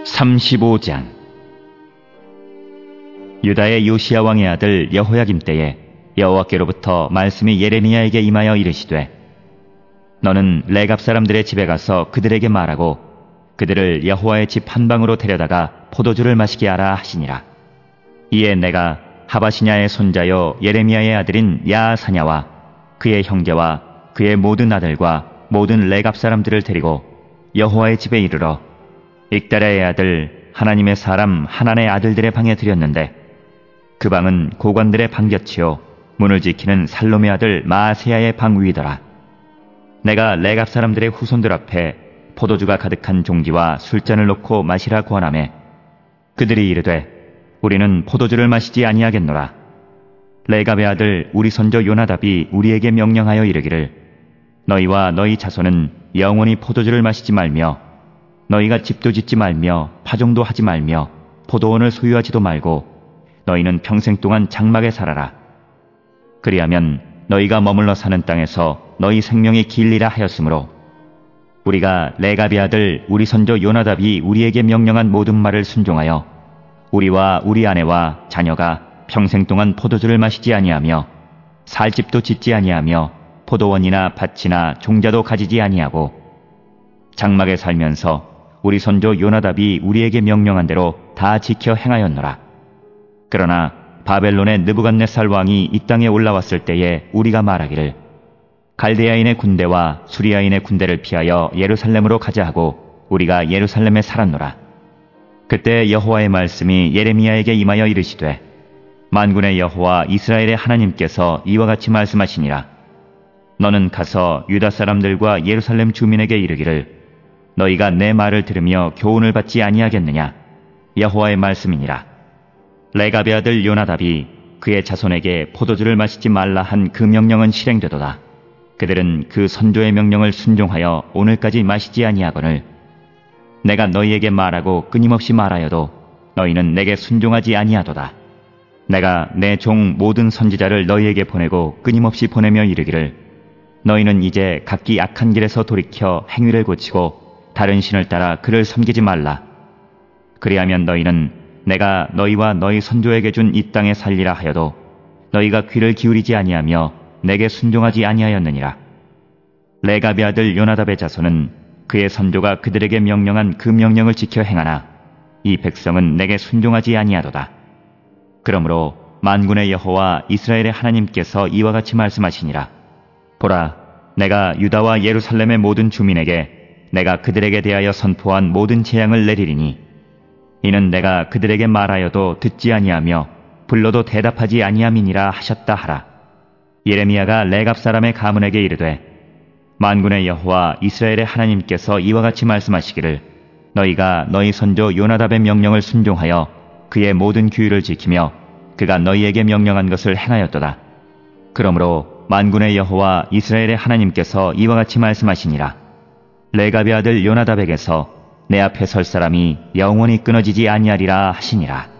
35장. 유다의 요시야 왕의 아들 여호야김 때에 여호와께로부터 말씀이 예레미야에게 임하여 이르시되, 너는 레갑 사람들의 집에 가서 그들에게 말하고 그들을 여호와의 집 한방으로 데려다가 포도주를 마시게 하라 하시니라. 이에 내가 하바시냐의 손자요 예레미야의 아들인 야아사냐와 그의 형제와 그의 모든 아들과 모든 레갑 사람들을 데리고 여호와의 집에 이르러 익다랴의 아들 하나님의 사람 하난의 아들들의 방에 들였는데, 그 방은 고관들의 방곁이요 문을 지키는 살롬의 아들 마아세야의 방 위더라. 내가 레갑 사람들의 후손들 앞에 포도주가 가득한 종지와 술잔을 놓고 마시라 권하매, 그들이 이르되 우리는 포도주를 마시지 아니하겠노라. 레갑의 아들 우리 선조 요나답이 우리에게 명령하여 이르기를, 너희와 너희 자손은 영원히 포도주를 마시지 말며 너희가 집도 짓지 말며 파종도 하지 말며 포도원을 소유하지도 말고 너희는 평생 동안 장막에 살아라. 그리하면 너희가 머물러 사는 땅에서 너희 생명이 길리라 하였으므로, 우리가 레갑의 아들 우리 선조 요나답이 우리에게 명령한 모든 말을 순종하여 우리와 우리 아내와 자녀가 평생 동안 포도주를 마시지 아니하며 살 집도 짓지 아니하며 포도원이나 밭이나 종자도 가지지 아니하고 장막에 살면서 우리 선조 요나답이 우리에게 명령한 대로 다 지켜 행하였노라. 그러나 바벨론의 느부갓네살 왕이 이 땅에 올라왔을 때에 우리가 말하기를, 갈대아인의 군대와 수리아인의 군대를 피하여 예루살렘으로 가자 하고 우리가 예루살렘에 살았노라. 그때 여호와의 말씀이 예레미야에게 임하여 이르시되, 만군의 여호와 이스라엘의 하나님께서 이와 같이 말씀하시니라. 너는 가서 유다 사람들과 예루살렘 주민에게 이르기를, 너희가 내 말을 들으며 교훈을 받지 아니하겠느냐. 여호와의 말씀이니라. 레갑의 아들 요나답이 그의 자손에게 포도주를 마시지 말라 한 그 명령은 실행되도다. 그들은 그 선조의 명령을 순종하여 오늘까지 마시지 아니하거늘, 내가 너희에게 말하고 끊임없이 말하여도 너희는 내게 순종하지 아니하도다. 내가 내 종 모든 선지자를 너희에게 보내고 끊임없이 보내며 이르기를, 너희는 이제 각기 악한 길에서 돌이켜 행위를 고치고 다른 신을 따라 그를 섬기지 말라. 그리하면 너희는 내가 너희와 너희 선조에게 준 이 땅에 살리라 하여도 너희가 귀를 기울이지 아니하며 내게 순종하지 아니하였느니라. 레갑의 아들 요나답의 자손은 그의 선조가 그들에게 명령한 그 명령을 지켜 행하나 이 백성은 내게 순종하지 아니하도다. 그러므로 만군의 여호와 이스라엘의 하나님께서 이와 같이 말씀하시니라. 보라, 내가 유다와 예루살렘의 모든 주민에게 내가 그들에게 대하여 선포한 모든 재앙을 내리리니, 이는 내가 그들에게 말하여도 듣지 아니하며 불러도 대답하지 아니함이니라 하셨다 하라. 예레미야가 레갑 사람의 가문에게 이르되, 만군의 여호와 이스라엘의 하나님께서 이와 같이 말씀하시기를, 너희가 너희 선조 요나답의 명령을 순종하여 그의 모든 규율을 지키며 그가 너희에게 명령한 것을 행하였도다. 그러므로 만군의 여호와 이스라엘의 하나님께서 이와 같이 말씀하시니라. 레갑의 아들 요나답에게서 내 앞에 설 사람이 영원히 끊어지지 아니하리라 하시니라.